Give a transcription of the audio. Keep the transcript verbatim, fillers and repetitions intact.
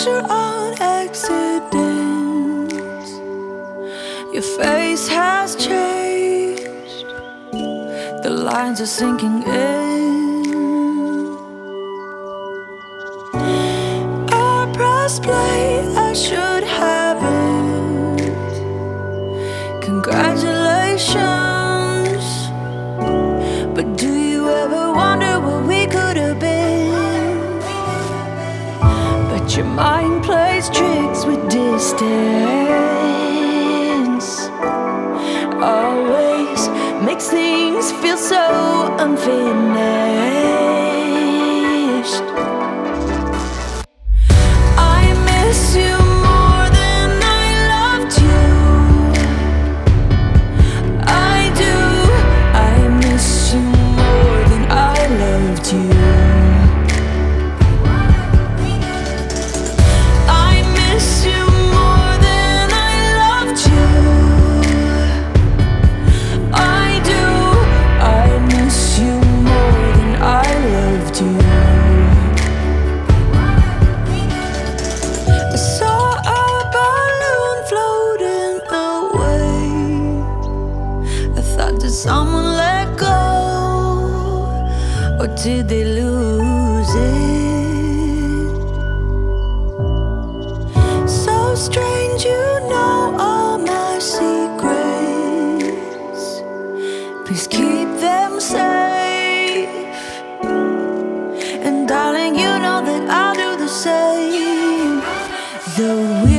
picture on accident. Your face has changed, the lines are sinking in. I pressed play, I should haven't. Congratulations. But do you ever wonder what we could have been? But your mind plays tricks with distance, always makes things feel so unfinished. I miss you more than I loved you. I do. I miss you more than I loved you. I miss you more than I loved you. I do. I miss you more than I loved you. I saw a balloon floating away. I thought, did someone let go? Or did they lose it? So strange, you know all my secrets. Please keep them safe. And darling, you know that I'll do the same. Though we